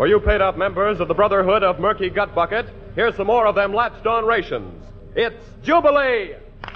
For you paid-up members of the Brotherhood of Murky Gut Bucket, here's some more of them latched-on rations. It's Jubilee!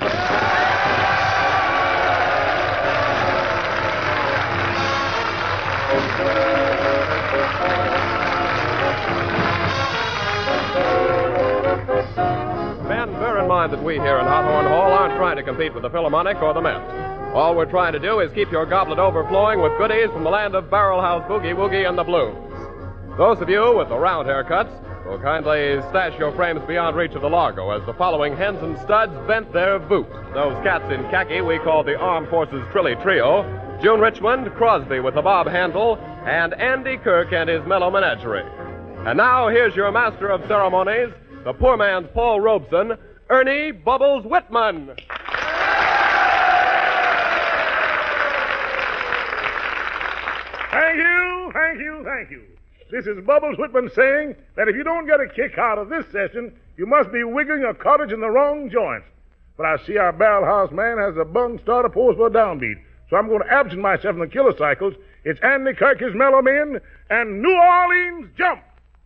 Men, bear in mind that we here in Hot Horn Hall aren't trying to compete with the Philharmonic or the Met. All we're trying to do is keep your goblet overflowing with goodies from the land of Barrel House Boogie Woogie and the Blues. Those of you with the round haircuts will kindly stash your frames beyond reach of the Largo as the following hens and studs vent their voot. Those cats in khaki we call the Armed Forces Trilly Trio, June Richmond, Crosby with the bob handle, and Andy Kirk and his mellow menagerie. And now here's your master of ceremonies, the poor man's Paul Robeson, Ernie Bubbles Whitman. Thank you, thank you, thank you. This is Bubbles Whitman saying that if you don't get a kick out of this session, you must be wiggling a cottage in the wrong joints. But I see our barrel house man has a bung starter pose for a downbeat, so I'm going to absent myself from the killer cycles. It's Andy Kirk, his mellow men, and New Orleans Jump.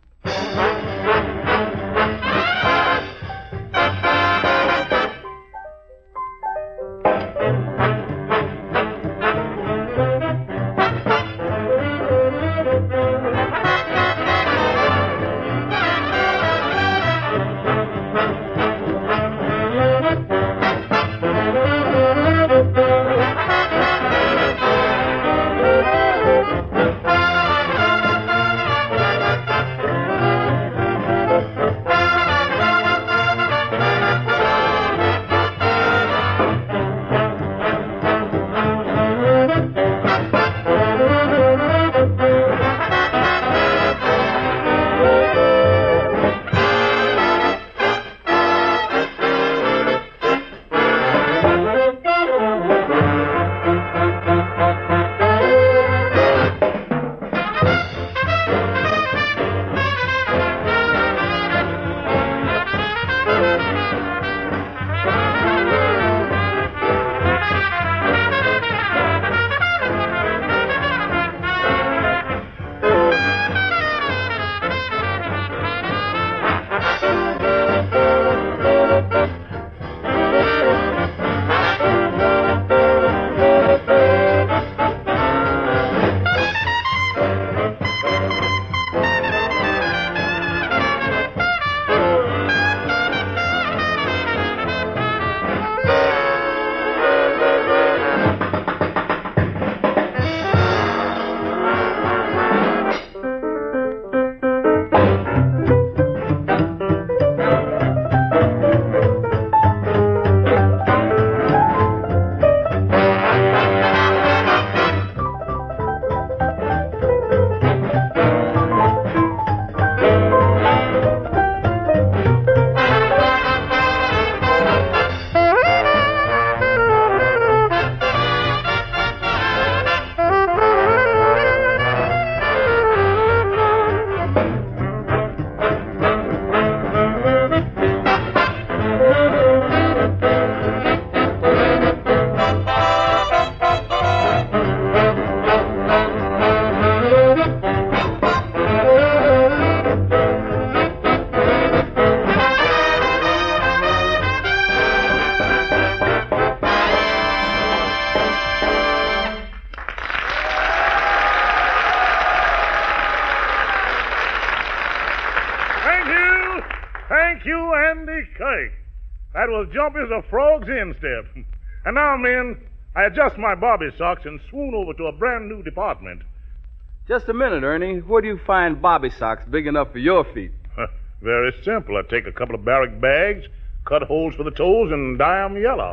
Thank you, Andy Kirk. That was jump as a frog's instep. And now, men, I adjust my bobby socks and swoon over to a brand new department. Just a minute, Ernie. Where do you find bobby socks big enough for your feet? Very simple. I take a couple of barrack bags, cut holes for the toes, and dye 'em yellow.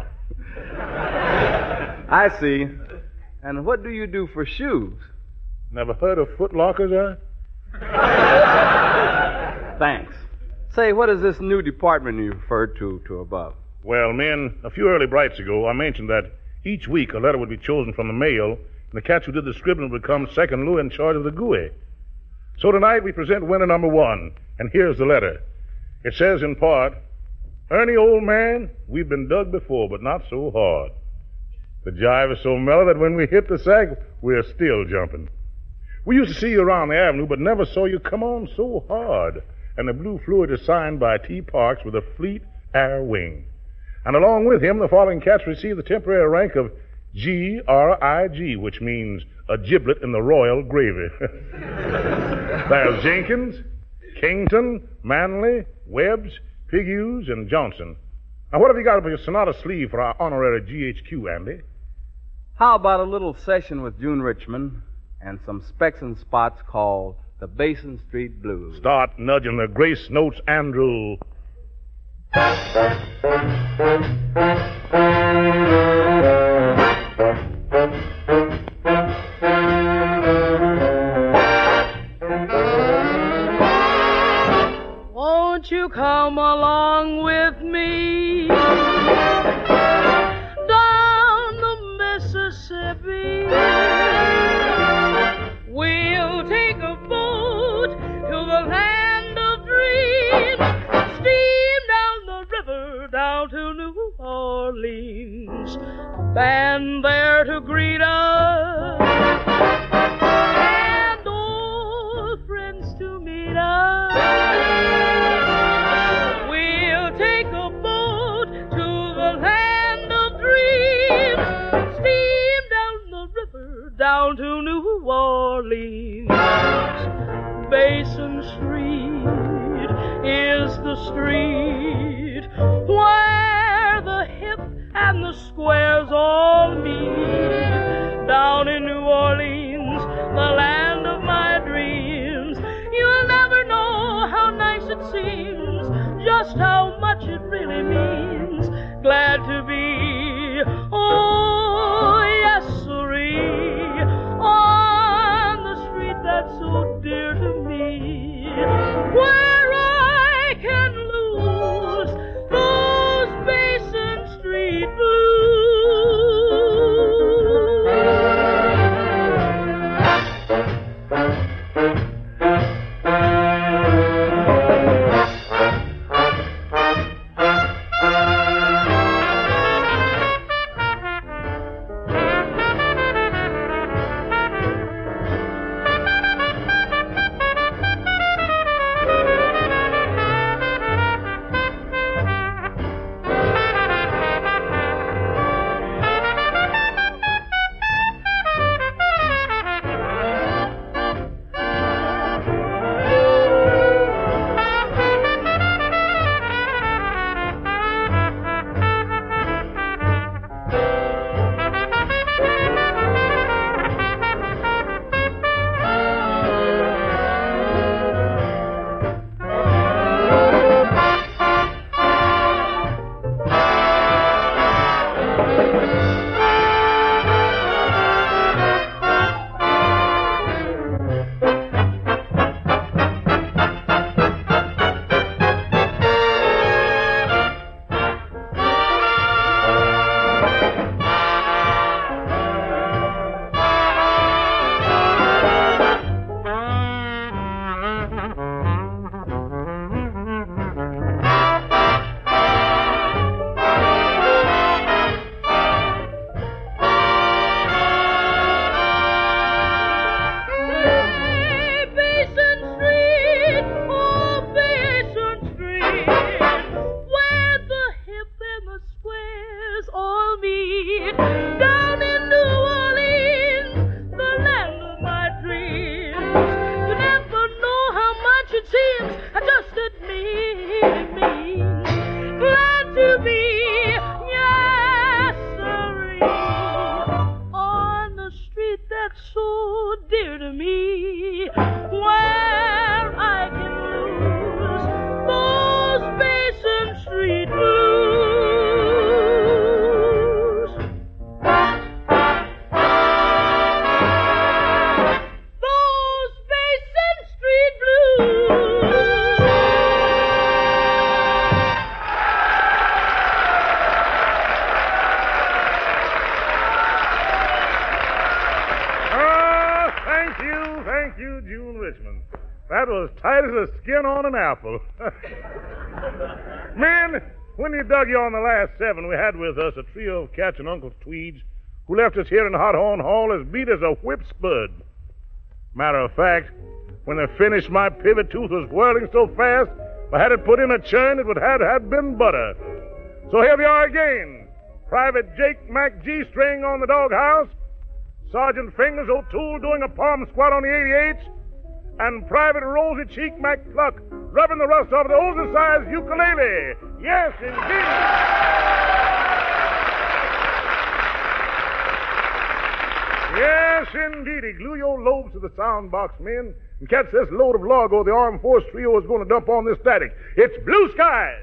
I see. And what do you do for shoes? Never heard of foot lockers, huh? Thanks. Say, what is this new department you referred to above? Well, men, a few early brights ago, I mentioned that each week a letter would be chosen from the mail, and the cats who did the scribbling would become second Lou in charge of the GUI. So tonight we present winner number one, and here's the letter. It says in part, Ernie, old man, we've been dug before, but not so hard. The jive is so mellow that when we hit the sack, we're still jumping. We used to see you around the avenue, but never saw you come on so hard. And the blue fluid is signed by T. Parks with a Fleet Air Wing. And along with him, the following cats received the temporary rank of G.R.I.G., which means a giblet in the royal gravy. There's Jenkins, Kington, Manley, Webbs, Pighews, and Johnson. Now, what have you got up your sonata sleeve for our honorary GHQ, Andy? How about a little session with June Richmond and some specks and spots called the Basin Street Blues? Start nudging the grace notes, Andrew. Won't you come along with me down the Mississippi? We'll take a boat to the land of dreams, steam down the river down to New Orleans, a band there to greet us, and old friends to meet us. We'll take a boat to the land of dreams, steam down the river down to New Orleans. Basin Street is the street where the hip and the squares all meet. Down in New Orleans, the land of my dreams, you'll never know how nice it seems, just how much it really means. Glad to be, oh yes, sirree, on the street that's so dear to me, where I can lose those Basin Street blues. Thank you, June Richmond. That was tight as a skin on an apple. Men, when you dug you on the last 7, we had with us a trio of cats and Uncle Tweeds who left us here in Hot Horn Hall as beat as a whip spud. Matter of fact, when they finished, my pivot tooth was whirling so fast, if I had it put in a churn, it would have been butter. So here we are again. Private Jake McG string on the doghouse, Sergeant Fingers O'Toole doing a palm squat on the 88, and Private Rosy Cheek McCluck rubbing the rust off the oversized ukulele. Yes, indeed. Yes, indeedy. Glue your lobes to the sound box, men, and catch this load of Largo the Armed Force Trio is going to dump on this static. It's Blue Skies.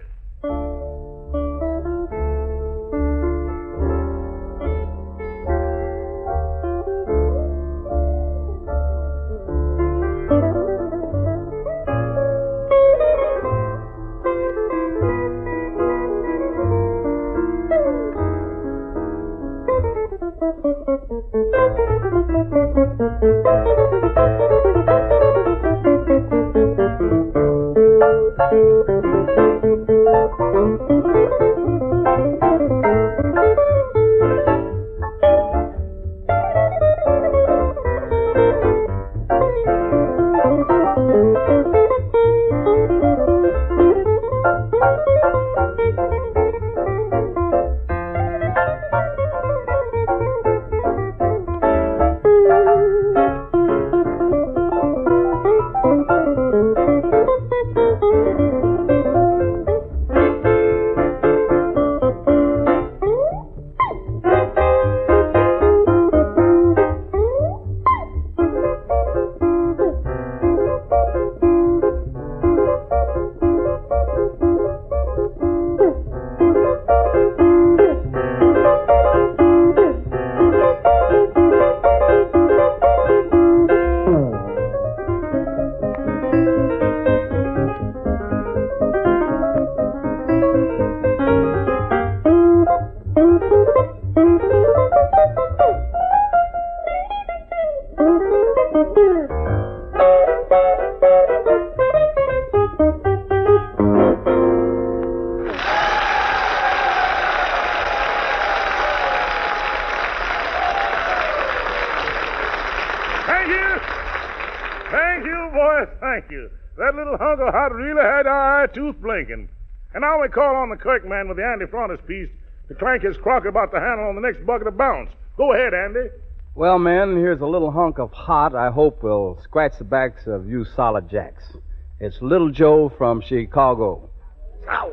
Thank you, boys, thank you. That little hunk of hot really had our eye tooth blinking. And now we call on the Kirk man with the Andy frontispiece to clank his crocker about the handle on the next bucket of bounce. Go ahead, Andy. Well, men, here's a little hunk of hot I hope will scratch the backs of you solid jacks. It's Little Joe from Chicago. Ow!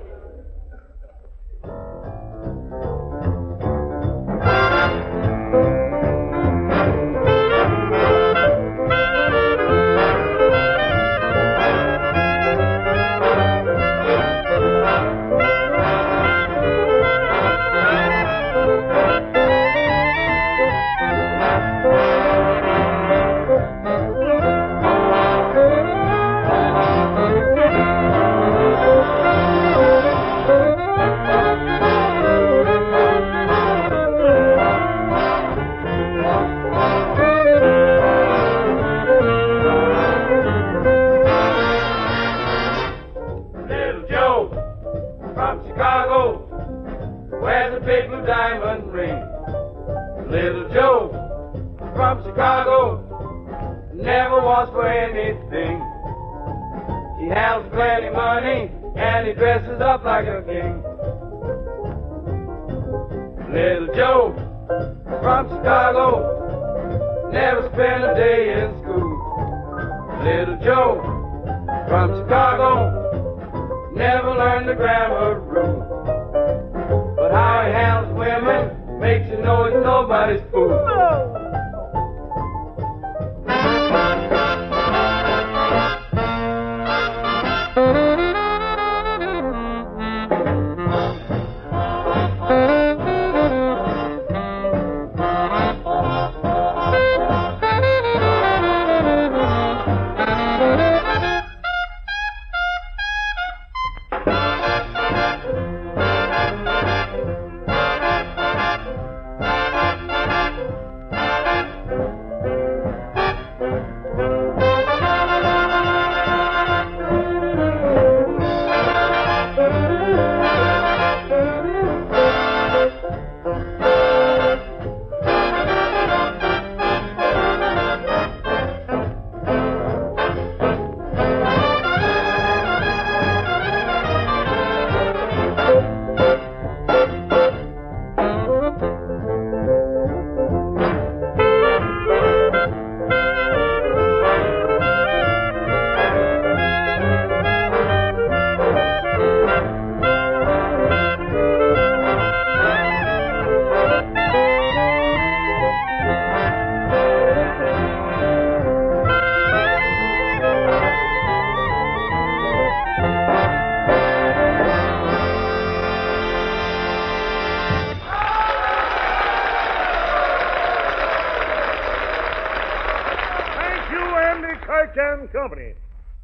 Jack and Company.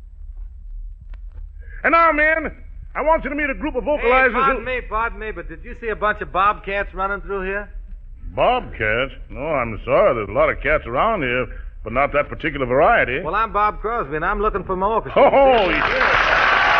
And now, men, I want you to meet a group of vocalizers Pardon me, but did you see a bunch of bobcats running through here? Bobcats? No, I'm sorry. There's a lot of cats around here, but not that particular variety. Well, I'm Bob Crosby, and I'm looking for my orchestra. Oh, yeah.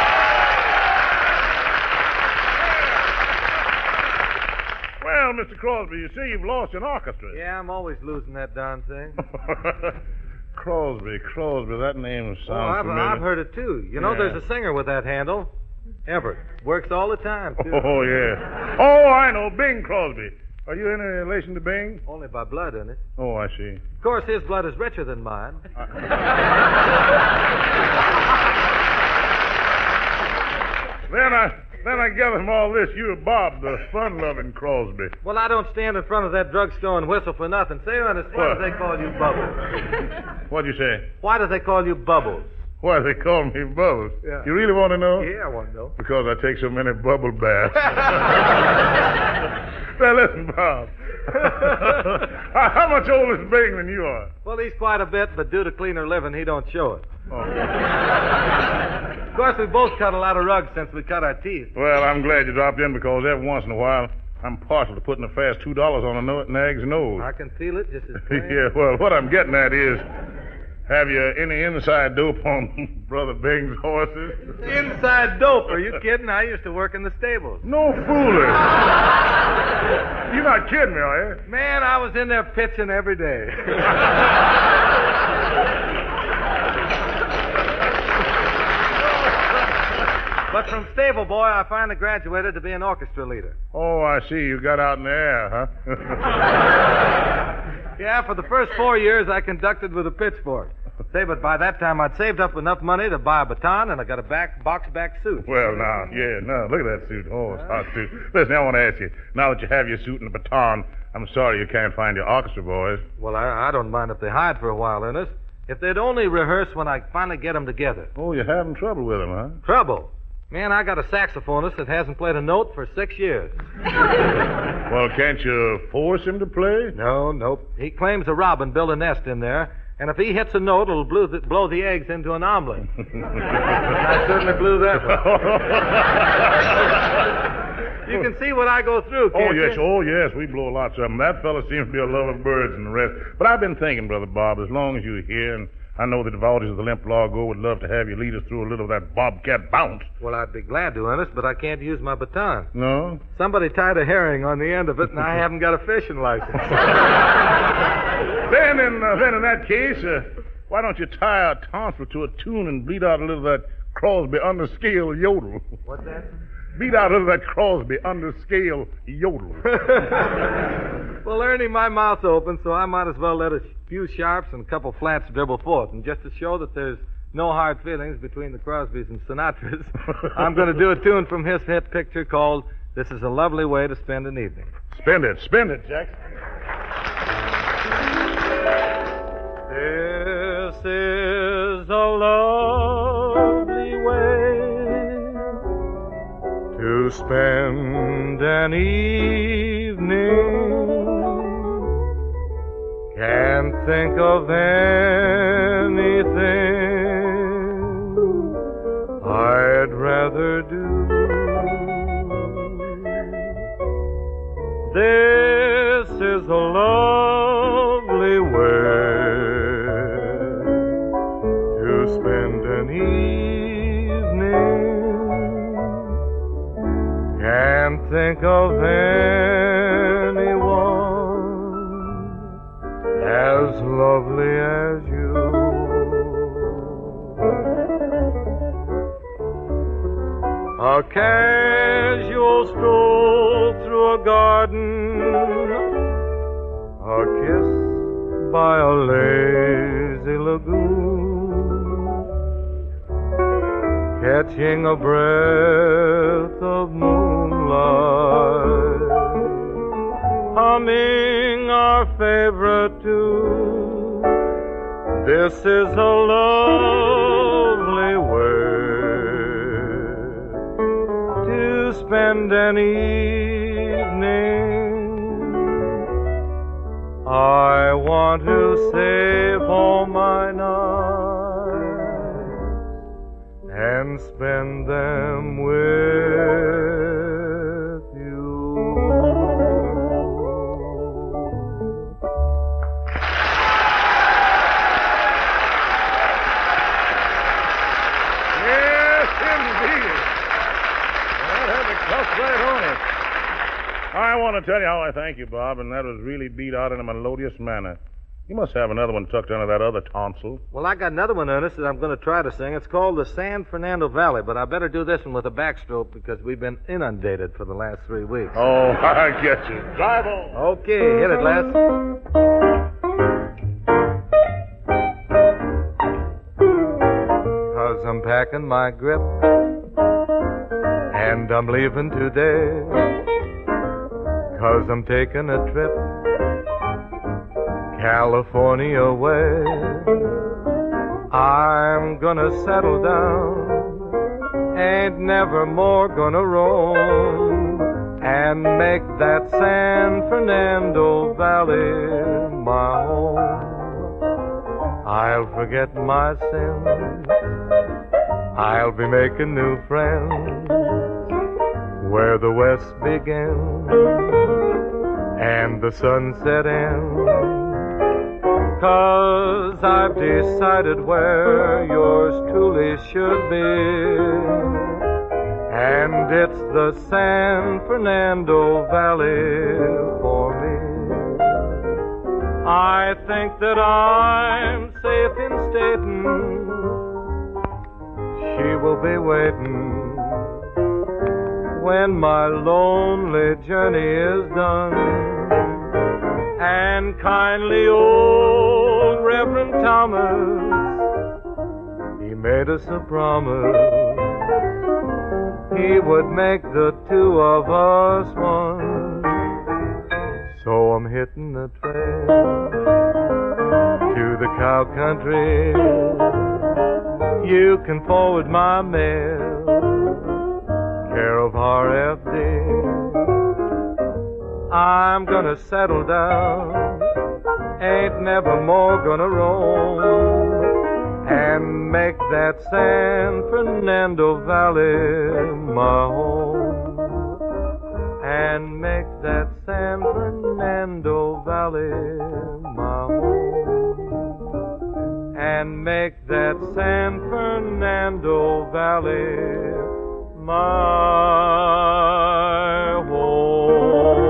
Well, Mr. Crosby, you say you've lost an orchestra. Yeah, I'm always losing that darn thing. Crosby, that name sounds familiar. I've heard it, too. You know, there's a singer with that handle. Everett. Works all the time, too. Oh, yeah. Oh, I know. Bing Crosby. Are you any relation to Bing? Only by blood, isn't it? Oh, I see. Of course, his blood is richer than mine. Then I gather from all this you're Bob, the fun-loving Crosby. Well, I don't stand in front of that drugstore and whistle for nothing. Say, Ernest, why do they call you Bubbles? What'd you say? Why do they call you Bubbles? Why they call me Bubbles? Yeah. You really want to know? Yeah, I want to know. Because I take so many bubble baths. Now, listen, Bob. How much older is Bing than you are? Well, he's quite a bit, but due to cleaner living, he don't show it. Oh. Of course, we both cut a lot of rugs since we cut our teeth. Well, I'm glad you dropped in because every once in a while, I'm partial to putting a fast $2 on a nag's nose. I can feel it just as plain. Yeah, well, what I'm getting at is, have you any inside dope on Brother Bing's horses? Inside dope? Are you kidding? I used to work in the stables. No fooling. You're not kidding me, are you? Man, I was in there pitching every day. But from stable boy, I finally graduated to be an orchestra leader. Oh, I see. You got out in the air, huh? Yeah, for the first 4 years, I conducted with a pitchfork. Say, but by that time, I'd saved up enough money to buy a baton, and I got a box-back suit. Well, now, look at that suit. Oh, it's hot, too. Listen, I want to ask you, now that you have your suit and a baton, I'm sorry you can't find your orchestra boys. Well, I don't mind if they hide for a while, Ernest. If they'd only rehearse when I finally get them together. Oh, you're having trouble with them, huh? Trouble? Man, I got a saxophonist that hasn't played a note for 6 years. Well, can't you force him to play? No, nope. He claims a robin built a nest in there, and if he hits a note, it'll blow the eggs into an omelet. I certainly blew that one. You can see what I go through, can't you? Oh, yes, we blow lots of them. That fella seems to be a love of birds and the rest. But I've been thinking, Brother Bob, as long as you're here, and I know the devotees of the Limp Largo would love to have you lead us through a little of that bobcat bounce. Well, I'd be glad to, Ernest, but I can't use my baton. No? Somebody tied a herring on the end of it, and I haven't got a fishing license. Then in that case, why don't you tie a tonsure to a tune and bleed out a little of that Crosby underscale yodel? What's that? Beat out a little of that Crosby underscale yodel. Well, Ernie, my mouth's open, so I might as well let a few sharps and a couple flats dribble forth. And just to show that there's no hard feelings between the Crosbys and Sinatras, I'm going to do a tune from his hit picture called This Is a Lovely Way to Spend an Evening. Spend it, Jack. This is a lovely way to spend an evening. Can't think of anything I'd rather do. This is a lovely way to spend an evening. Can't think of anyone as lovely as you. A casual stroll through a garden, a kiss by a lazy lagoon, catching a breath of moonlight, humming our favorite tune. This is a lovely way to spend an evening. I want to save all my nights and spend them with you. Yes, indeed. That had the cuff right on it. I want to tell you how I thank you, Bob, and that was really beat out in a melodious manner. You must have another one tucked under that other tonsil. Well, I got another one, Ernest, that I'm going to try to sing. It's called the San Fernando Valley, but I better do this one with a backstroke because we've been inundated for the last 3 weeks. Oh, I get you. Drive on. Okay, hit it, Les. 'Cause I'm packing my grip and I'm leaving today. 'Cause I'm taking a trip California way. I'm gonna settle down, ain't never more gonna roam, and make that San Fernando Valley my home. I'll forget my sins, I'll be making new friends where the west begins and the sunset ends. 'Cause I've decided where yours truly should be, and it's the San Fernando Valley for me. I think that I'm safe in stating she will be waiting when my lonely journey is done. And kindly old Reverend Thomas, he made us a promise he would make the two of us one. So I'm hitting the trail to the cow country. You can forward my mail, care of RFD. I'm gonna settle down, ain't never more gonna roam, and make that San Fernando Valley my home, and make that San Fernando Valley my home, and make that San Fernando Valley my home.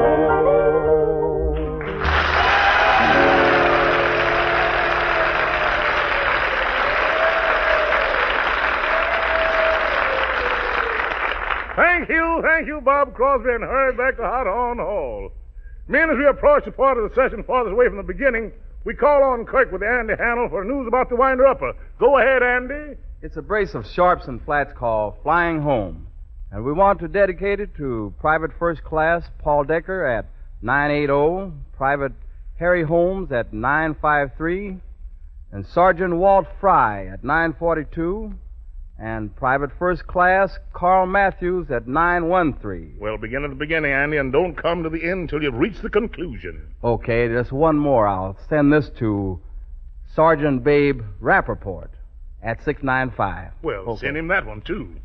Thank you, Bob Crosby, and hurry back to Hot Horn Hall. Men, as we approach the part of the session farthest away from the beginning, we call on Kirk with Andy Hannell for news about the winder-upper. Go ahead, Andy. It's a brace of sharps and flats called Flying Home. And we want to dedicate it to Private First Class Paul Decker at 980, Private Harry Holmes at 953, and Sergeant Walt Fry at 942, and Private First Class Carl Matthews at 913. Well, begin at the beginning, Andy, and don't come to the end till you've reached the conclusion. Okay, just one more. I'll send this to Sergeant Babe Rappaport at 695. Well, okay. Send him that one, too.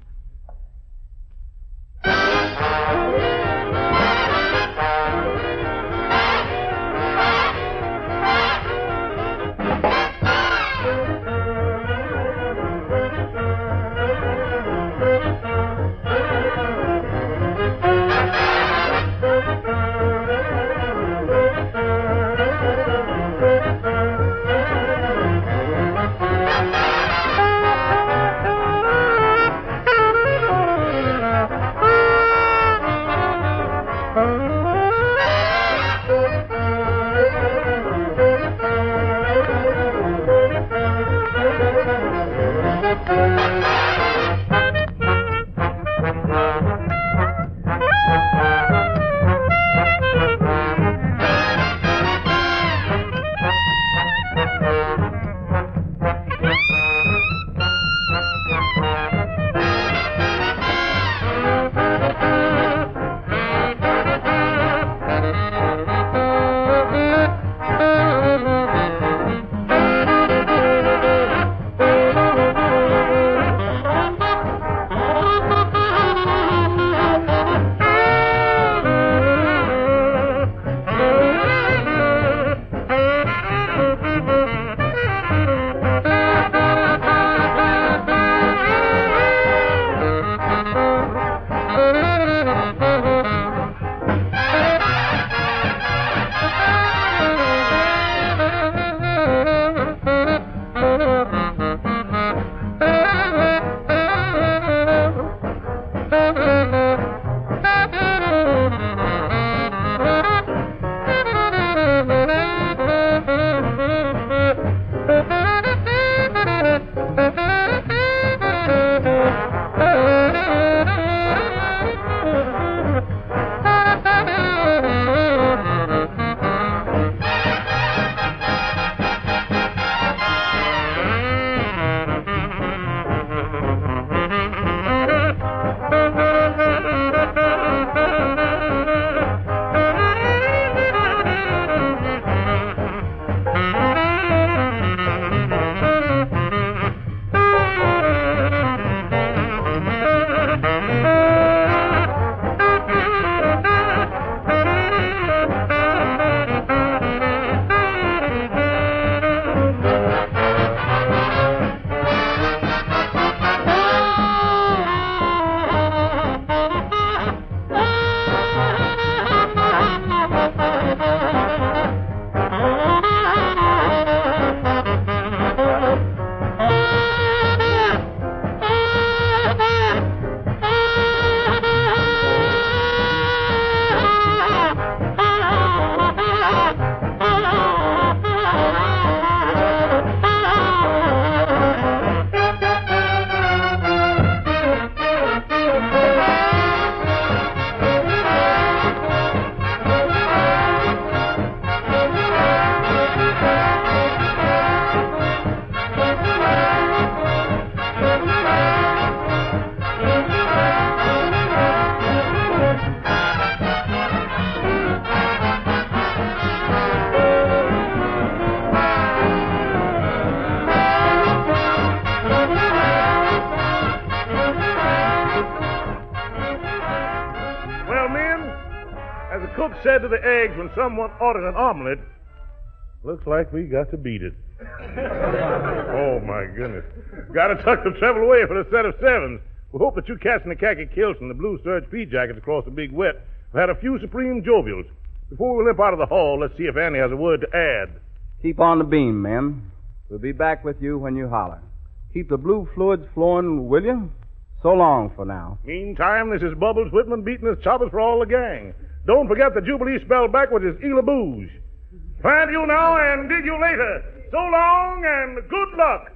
Cook said to the eggs when someone ordered an omelet, looks like we got to beat it. Oh, my goodness. Got to tuck the treble away for the set of sevens. We hope that you cats in the khaki kilts and the blue serge pea jackets across the big wet have had a few supreme jovials. Before we limp out of the hall, let's see if Annie has a word to add. Keep on the beam, men. We'll be back with you when you holler. Keep the blue fluids flowing, will you? So long for now. Meantime, this is Bubbles Whitman beating his choppers for all the gang. Don't forget the Jubilee spelled backwards is Ela Booge. Find you now and dig you later. So long and good luck.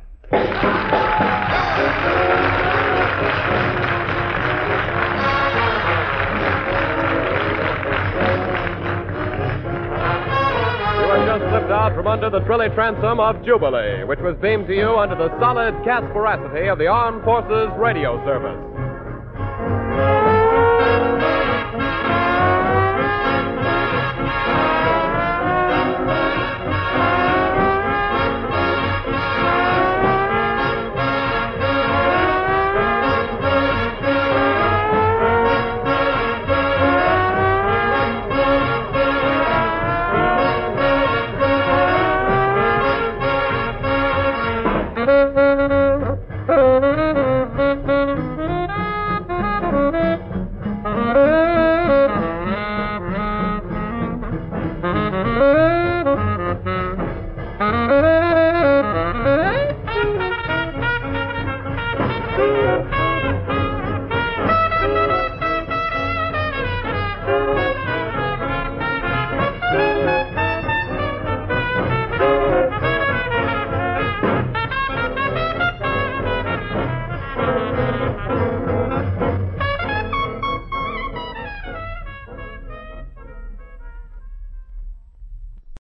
You have just slipped out from under the trilly transom of Jubilee, which was beamed to you under the solid Casperacity of the Armed Forces Radio Service.